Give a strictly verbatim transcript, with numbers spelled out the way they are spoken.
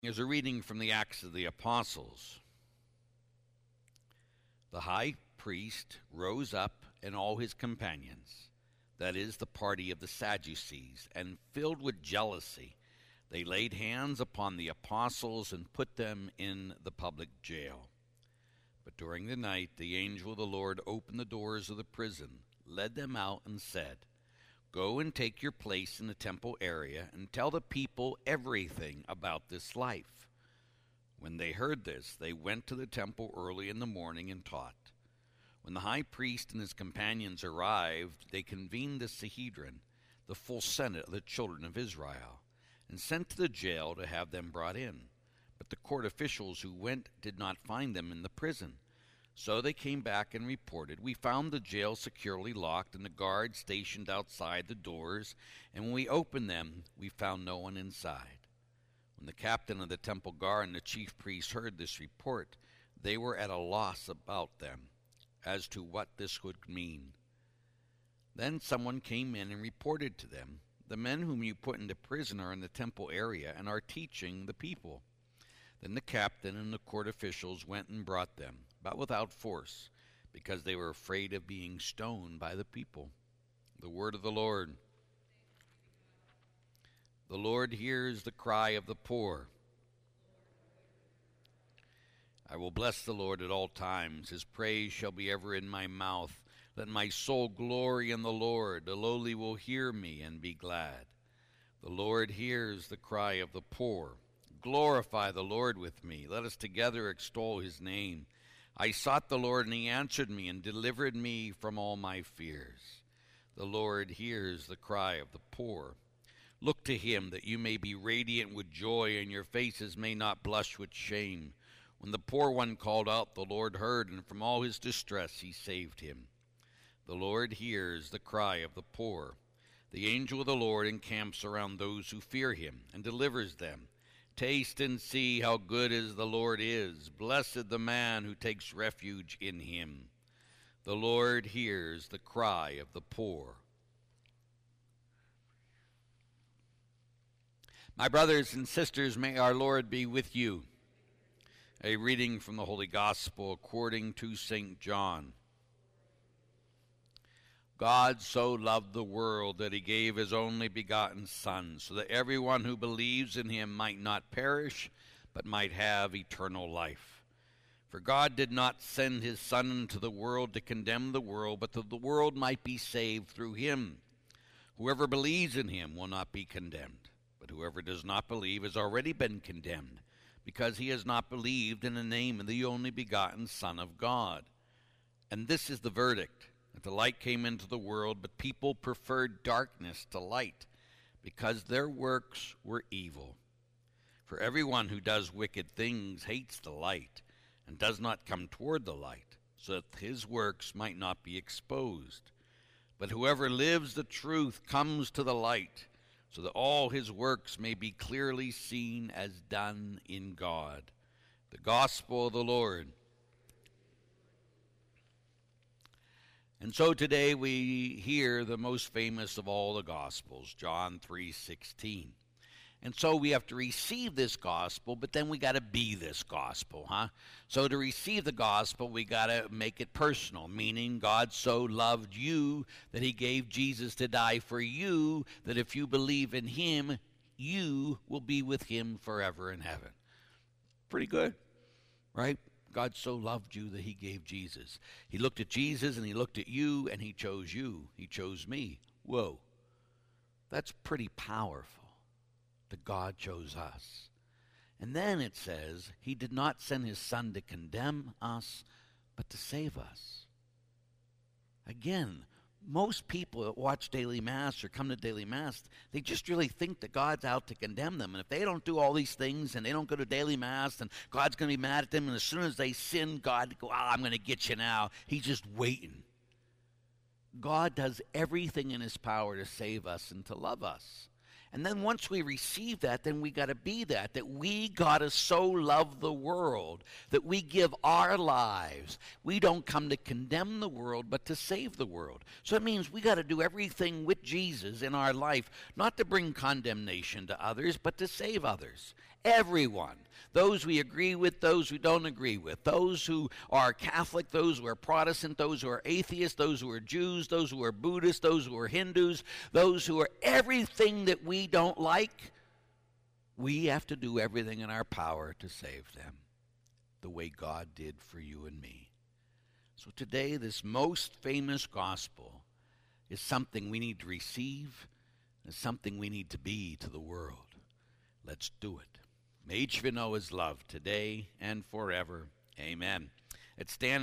Is a reading from the Acts of the Apostles. The high priest rose up and all his companions, that is, the party of the Sadducees, and filled with jealousy, they laid hands upon the apostles and put them in the public jail. But during the night the angel of the Lord opened the doors of the prison, led them out, and said, "Go and take your place in the temple area and tell the people everything about this life." When they heard this, they went to the temple early in the morning and taught. When the high priest and his companions arrived, they convened the Sanhedrin, the full senate of the children of Israel, and sent to the jail to have them brought in. But the court officials who went did not find them in the prison. So they came back and reported, "We found the jail securely locked and the guards stationed outside the doors, and when we opened them, we found no one inside." When the captain of the temple guard and the chief priests heard this report, they were at a loss about them as to what this would mean. Then someone came in and reported to them, "The men whom you put into prison are in the temple area and are teaching the people." Then the captain and the court officials went and brought them, but without force, because they were afraid of being stoned by the people. The word of the Lord. The Lord hears the cry of the poor. I will bless the Lord at all times. His praise shall be ever in my mouth. Let my soul glory in the Lord. The lowly will hear me and be glad. The Lord hears the cry of the poor. Glorify the Lord with me. Let us together extol his name. I sought the Lord, and he answered me and delivered me from all my fears. The Lord hears the cry of the poor. Look to him that you may be radiant with joy, and your faces may not blush with shame. When the poor one called out, the Lord heard, and from all his distress he saved him. The Lord hears the cry of the poor. The angel of the Lord encamps around those who fear him and delivers them. Taste and see how good is the Lord is. Blessed the man who takes refuge in him. The Lord hears the cry of the poor. My brothers and sisters, may our Lord be with you. A reading from the Holy Gospel according to Saint John. God so loved the world that he gave his only begotten Son, so that everyone who believes in him might not perish, but might have eternal life. For God did not send his Son into the world to condemn the world, but that the world might be saved through him. Whoever believes in him will not be condemned, but whoever does not believe has already been condemned, because he has not believed in the name of the only begotten Son of God. And this is the verdict, that the light came into the world, but people preferred darkness to light, because their works were evil. For everyone who does wicked things hates the light, and does not come toward the light, so that his works might not be exposed. But whoever lives the truth comes to the light, so that all his works may be clearly seen as done in God. The Gospel of the Lord. And so today we hear the most famous of all the Gospels, John three sixteen. And so we have to receive this gospel, but then we got to be this gospel, huh? So to receive the gospel, we got to make it personal, meaning God so loved you that he gave Jesus to die for you, that if you believe in him, you will be with him forever in heaven. Pretty good, right? God so loved you that he gave Jesus. He looked at Jesus and he looked at you and he chose you. He chose me. Whoa, that's pretty powerful. That God chose us. And then it says, he did not send his Son to condemn us, but to save us. Again, most people that watch daily Mass or come to daily Mass, they just really think that God's out to condemn them. And if they don't do all these things and they don't go to daily Mass, then God's going to be mad at them. And as soon as they sin, God go, oh, I'm going to get you now. He's just waiting. God does everything in his power to save us and to love us. And then once we receive that, then we got to be that, that we got to so love the world, that we give our lives. We don't come to condemn the world, but to save the world. So it means we got to do everything with Jesus in our life, not to bring condemnation to others, but to save others. Everyone. Those we agree with, those we don't agree with. Those who are Catholic, those who are Protestant, those who are atheists, those who are Jews, those who are Buddhists, those who are Hindus, those who are everything that we don't like. We have to do everything in our power to save them, the way God did for you and me. So today, this most famous gospel is something we need to receive, and something we need to be to the world. Let's do it. May each of you know his love today and forever. Amen. Let's stand.